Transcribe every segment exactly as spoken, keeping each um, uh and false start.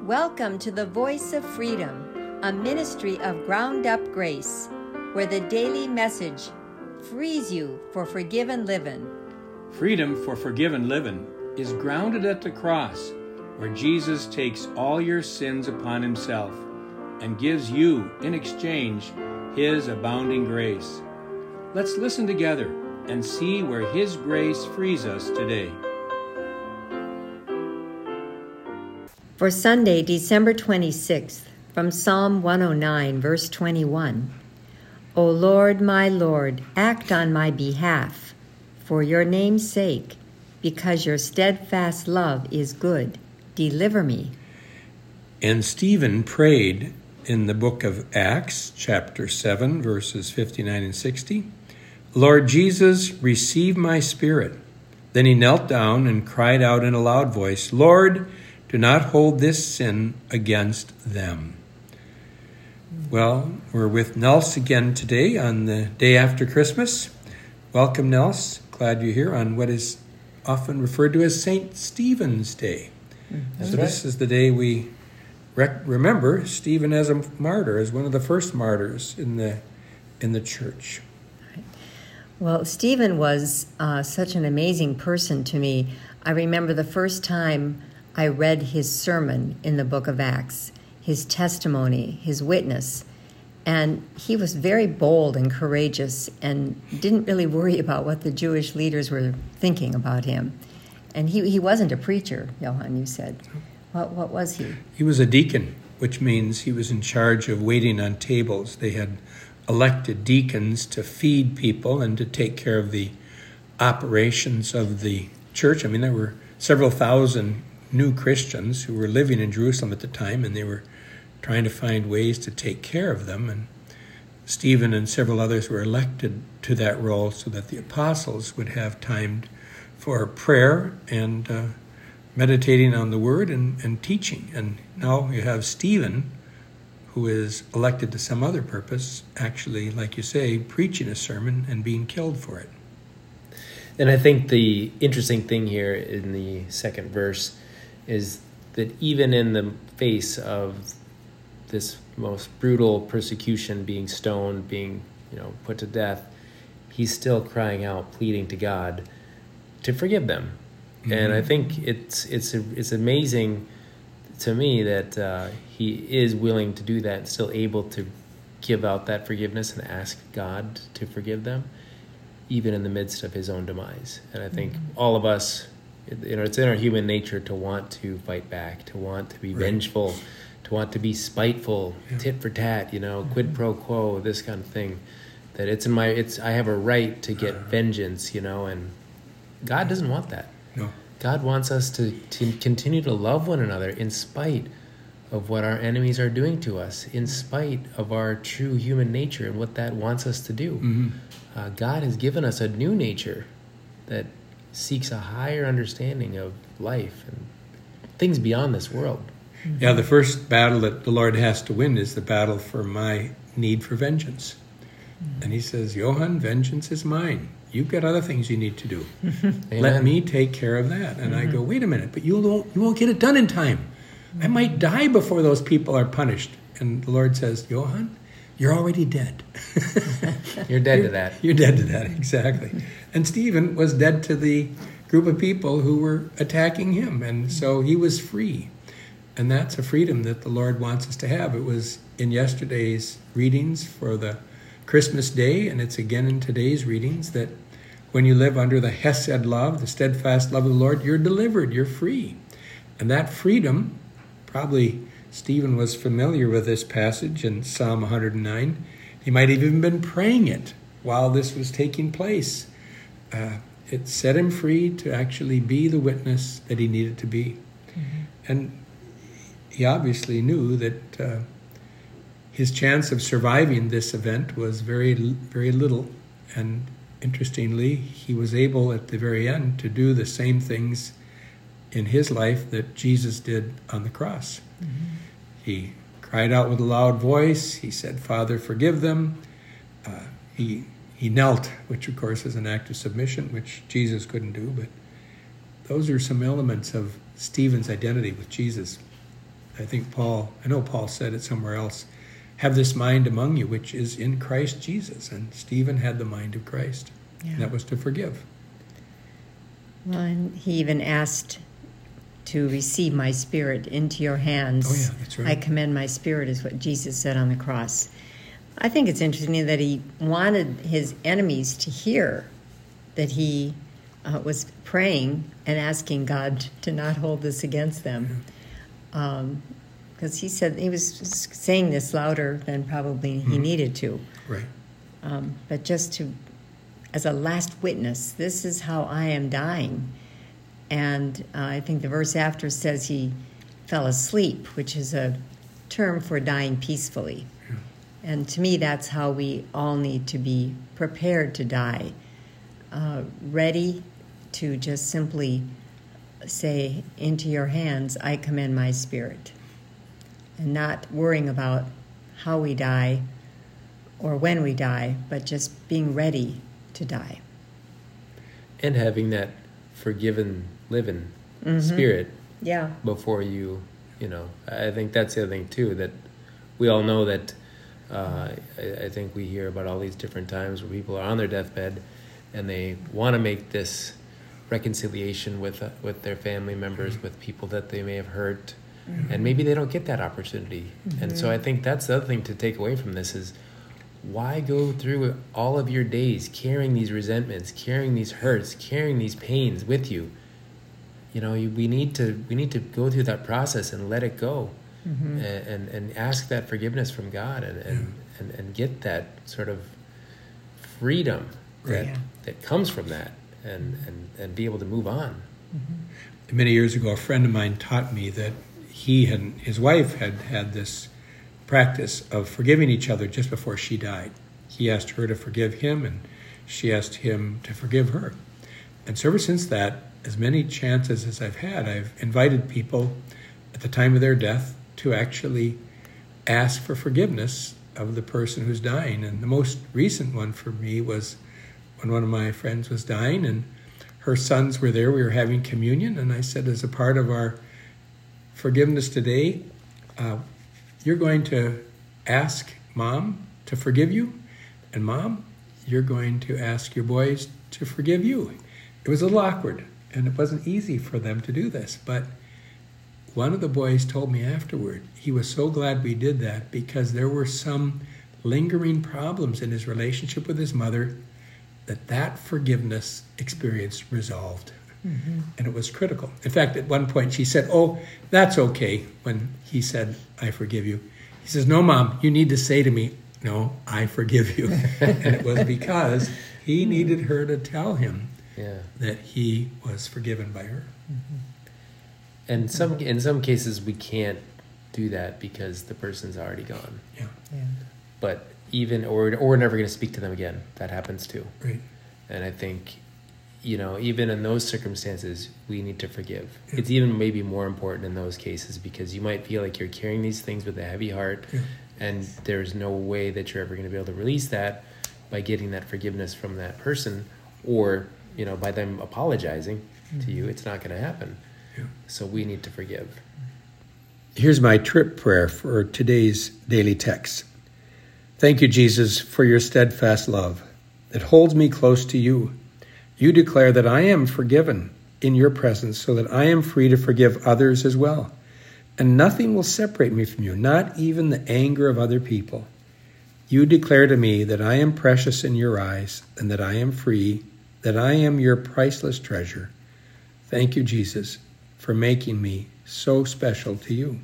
Welcome to the Voice of Freedom, a ministry of Ground Up Grace, where the daily message frees you for forgiven living. Freedom for forgiven living is grounded at the cross, where Jesus takes all your sins upon himself and gives you, in exchange, his abounding grace. Let's listen together and see where his grace frees us today. For Sunday, December twenty-sixth, from Psalm one oh nine, verse twenty-one. O Lord, my Lord, act on my behalf, for your name's sake, because your steadfast love is good. Deliver me. And Stephen prayed in the book of Acts, chapter seven, verses fifty-nine and sixty, Lord Jesus, receive my spirit. Then he knelt down and cried out in a loud voice, Lord, do not hold this sin against them. Well, we're with Nels again today on the day after Christmas. Welcome, Nels. Glad you're here on what is often referred to as Saint Stephen's Day. That's so right. This is the day we rec- remember Stephen as a martyr, as one of the first martyrs in the in the church. Well, Stephen was uh, such an amazing person to me. I remember the first time I read his sermon in the book of Acts, his testimony, his witness, and he was very bold and courageous and didn't really worry about what the Jewish leaders were thinking about him. And he, he wasn't a preacher, Johan, you said. What, what was he? He was a deacon, which means he was in charge of waiting on tables. They had elected deacons to feed people and to take care of the operations of the church. I mean, there were several thousand new Christians who were living in Jerusalem at the time, and they were trying to find ways to take care of them. And Stephen and several others were elected to that role so that the apostles would have time for prayer and uh, meditating on the word and, and teaching. And now you have Stephen, who is elected to some other purpose, actually, like you say, preaching a sermon and being killed for it. And I think the interesting thing here in the second verse is that even in the face of this most brutal persecution, being stoned, being, you know, put to death, he's still crying out, pleading to God to forgive them. Mm-hmm. And I think it's it's it's amazing to me that uh, he is willing to do that and still able to give out that forgiveness and ask God to forgive them, even in the midst of his own demise. And I think mm-hmm. all of us, you know, it's in our human nature to want to fight back, to want to be right. vengeful, to want to be spiteful, yeah. tit for tat, you know, mm-hmm. quid pro quo, this kind of thing. That it's in my, it's I have a right to get uh, vengeance, you know, and God doesn't want that. No. God wants us to, to continue to love one another in spite of what our enemies are doing to us, in spite of our true human nature and what that wants us to do. Mm-hmm. Uh, God has given us a new nature that seeks a higher understanding of life and things beyond this world. Yeah, the first battle that the Lord has to win is the battle for my need for vengeance. And he says, Johan, vengeance is mine. You've got other things you need to do. Let me take care of that. And mm-hmm. I go, wait a minute, but you won't, you won't get it done in time. I might die before those people are punished. And the Lord says, Johan, you're already dead. You're dead you're, to that. You're dead to that, exactly. And Stephen was dead to the group of people who were attacking him. And so he was free. And that's a freedom that the Lord wants us to have. It was in yesterday's readings for the Christmas day, and it's again in today's readings, that when you live under the Hesed love, the steadfast love of the Lord, you're delivered, you're free. And that freedom, probably Stephen was familiar with this passage in Psalm one hundred nine. He might have even been praying it while this was taking place. Uh, it set him free to actually be the witness that he needed to be. Mm-hmm. And he obviously knew that uh, his chance of surviving this event was very, very little. And interestingly, he was able at the very end to do the same things in his life that Jesus did on the cross. Mm-hmm. He cried out with a loud voice. He said, Father, forgive them. Uh, he he knelt, which of course is an act of submission, which Jesus couldn't do. But those are some elements of Stephen's identity with Jesus I think Paul, I know Paul said it somewhere else, have this mind among you, which is in Christ Jesus. And Stephen had the mind of Christ. Yeah. And that was to forgive. Well, and he even asked to receive my spirit into your hands. Oh, yeah, that's right. I commend my spirit, is what Jesus said on the cross. I think it's interesting that he wanted his enemies to hear that he uh, was praying and asking God to not hold this against them. Because um, he said he was saying this louder than probably he mm-hmm. needed to. Right. Um, but just to, as a last witness, this is how I am dying. And uh, I think the verse after says he fell asleep, which is a term for dying peacefully. Yeah. And to me, that's how we all need to be prepared to die, uh, ready to just simply say, into your hands, I commend my spirit. And not worrying about how we die or when we die, but just being ready to die. And having that forgiven, living mm-hmm. spirit yeah. before you, you know, I think that's the other thing too, that we all know that uh, I, I think we hear about all these different times where people are on their deathbed and they want to make this reconciliation with uh, with their family members, mm-hmm. with people that they may have hurt, mm-hmm. and maybe they don't get that opportunity. Mm-hmm. And so I think that's the other thing to take away from this is, why go through all of your days carrying these resentments, carrying these hurts, carrying these pains with you? You know, you, we need to we need to go through that process and let it go, mm-hmm. and, and and ask that forgiveness from God, and and, yeah. and and get that sort of freedom that yeah. that comes from that, and and and be able to move on. Mm-hmm. Many years ago, a friend of mine taught me that he and his wife had had this practice of forgiving each other just before she died. He asked her to forgive him, and she asked him to forgive her. And so ever since that, as many chances as I've had, I've invited people at the time of their death to actually ask for forgiveness of the person who's dying. And the most recent one for me was when one of my friends was dying, and her sons were there. We were having communion, and I said, as a part of our forgiveness today, uh, you're going to ask Mom to forgive you, and Mom, you're going to ask your boys to forgive you. It was a little awkward, and it wasn't easy for them to do this, but one of the boys told me afterward he was so glad we did that because there were some lingering problems in his relationship with his mother that that forgiveness experience resolved. Mm-hmm. And it was critical. In fact, at one point she said, oh, that's okay, when he said, I forgive you. He says, no, Mom, you need to say to me, no, I forgive you. And it was because he needed her to tell him yeah. that he was forgiven by her. Mm-hmm. And some in some cases we can't do that because the person's already gone. Yeah. yeah. But even, or, or we're never going to speak to them again. That happens too. Right. And I think, you know, even in those circumstances, we need to forgive. Yeah. It's even maybe more important in those cases because you might feel like you're carrying these things with a heavy heart, yeah. and there's no way that you're ever going to be able to release that by getting that forgiveness from that person, or, you know, by them apologizing mm-hmm. to you. It's not going to happen. Yeah. So we need to forgive. Here's my trip prayer for today's daily text. Thank you, Jesus, for your steadfast love that holds me close to you. You declare that I am forgiven in your presence so that I am free to forgive others as well. And nothing will separate me from you, not even the anger of other people. You declare to me that I am precious in your eyes and that I am free, that I am your priceless treasure. Thank you, Jesus, for making me so special to you.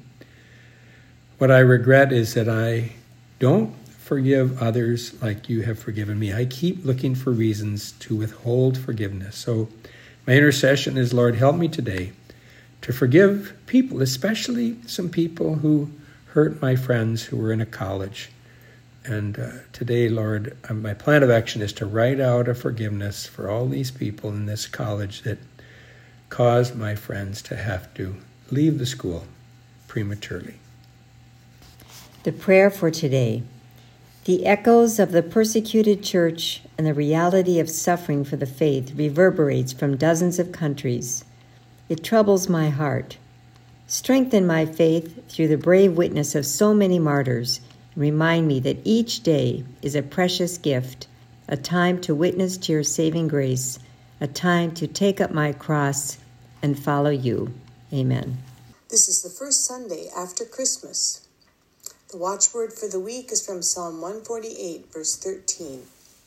What I regret is that I don't forgive others like you have forgiven me. I keep looking for reasons to withhold forgiveness. So my intercession is, Lord, help me today to forgive people, especially some people who hurt my friends who were in a college. And uh, today, Lord, uh, my plan of action is to write out a forgiveness for all these people in this college that caused my friends to have to leave the school prematurely. The prayer for today. The echoes of the persecuted church and the reality of suffering for the faith reverberates from dozens of countries. It troubles my heart. Strengthen my faith through the brave witness of so many martyrs. Remind me that each day is a precious gift, a time to witness to your saving grace, a time to take up my cross and follow you. Amen. This is the first Sunday after Christmas. The watchword for the week is from Psalm one forty-eight, verse thirteen.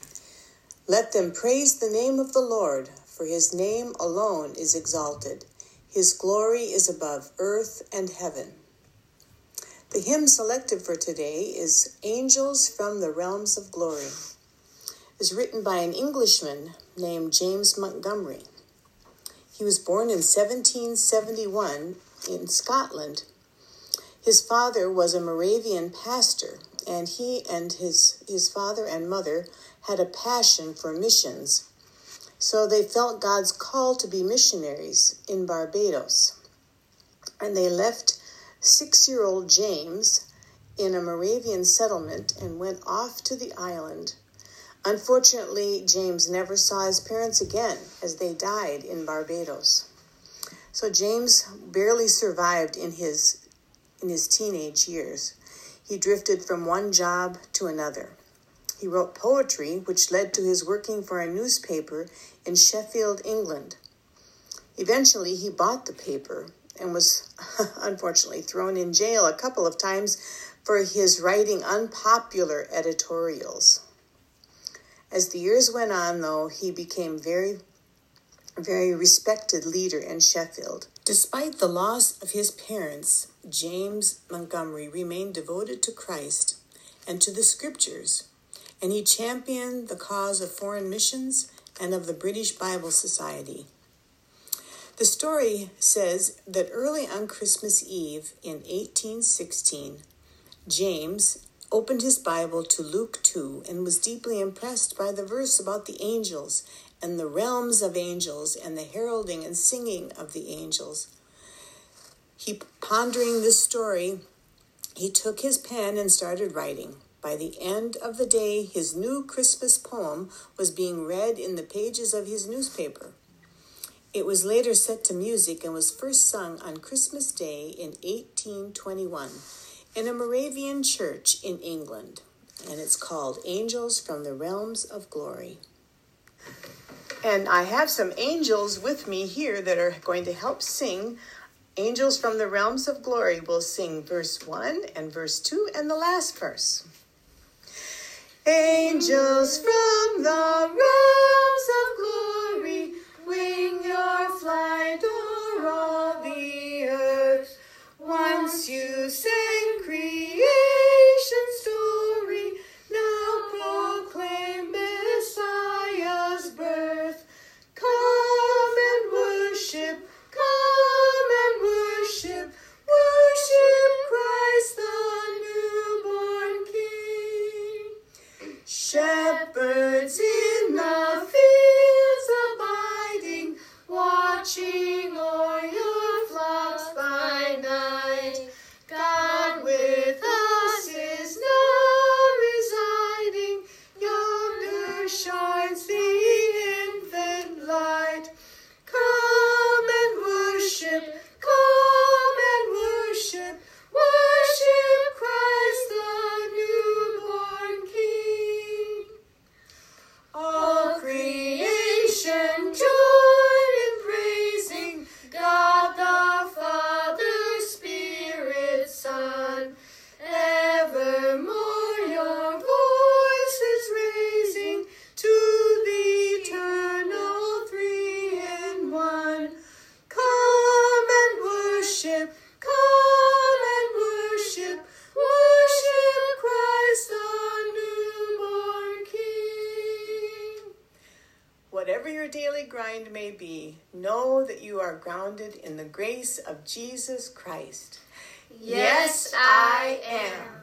Let them praise the name of the Lord, for his name alone is exalted. His glory is above earth and heaven. The hymn selected for today is Angels from the Realms of Glory. It was written by an Englishman named James Montgomery. He was born in seventeen seventy-one in Scotland. His father was a Moravian pastor, and he and his, his father and mother had a passion for missions. So they felt God's call to be missionaries in Barbados. And they left six-year-old James in a Moravian settlement and went off to the island. Unfortunately, James never saw his parents again as they died in Barbados. So James barely survived in his, in his teenage years. He drifted from one job to another. He wrote poetry, which led to his working for a newspaper in Sheffield, England. Eventually, he bought the paper and was unfortunately thrown in jail a couple of times for his writing unpopular editorials. As the years went on, though, he became very, very respected leader in Sheffield. Despite the loss of his parents, James Montgomery remained devoted to Christ and to the scriptures, and he championed the cause of foreign missions and of the British Bible Society. The story says that early on Christmas Eve in eighteen sixteen, James opened his Bible to Luke two and was deeply impressed by the verse about the angels and the realms of angels and the heralding and singing of the angels. He, pondering this story, he took his pen and started writing. By the end of the day, his new Christmas poem was being read in the pages of his newspaper. It was later set to music and was first sung on Christmas Day in eighteen twenty-one in a Moravian church in England, and it's called Angels from the Realms of Glory. And I have some angels with me here that are going to help sing Angels from the Realms of Glory. We'll sing verse one and verse two and the last verse. Angels from the realms of glory, wing your flight o'er all the earth. Once you sang creation's story, now proclaim Messiah's birth. Come and worship, come and worship, worship Christ the newborn King. Shepherds in the fields abiding, watching o'er your flocks by night. God with us is now residing, yonder shines the infant light. Come and worship, come and worship, worship Christ the newborn King. All creation join in praising God the Father, Spirit, Son. Evermore your voices raising to the eternal three in one. Come and worship, come and worship, worship Christ the newborn King. Whatever your daily grind may be, know that you are grounded in the grace of Jesus Christ. Yes, I am.